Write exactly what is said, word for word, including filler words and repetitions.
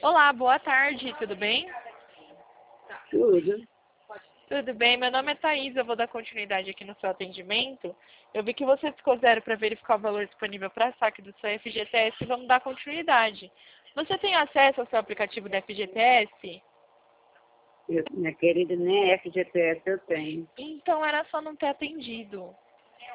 Olá, boa tarde, tudo bem? Tudo. Tudo bem, meu nome é Thaís, eu vou dar continuidade aqui no seu atendimento. Eu vi que você ficou zero para verificar o valor disponível para saque do seu F G T S e vamos dar continuidade. Você tem acesso ao seu aplicativo da F G T S? Eu, minha querida, nem F G T S eu tenho. Então era só não ter atendido.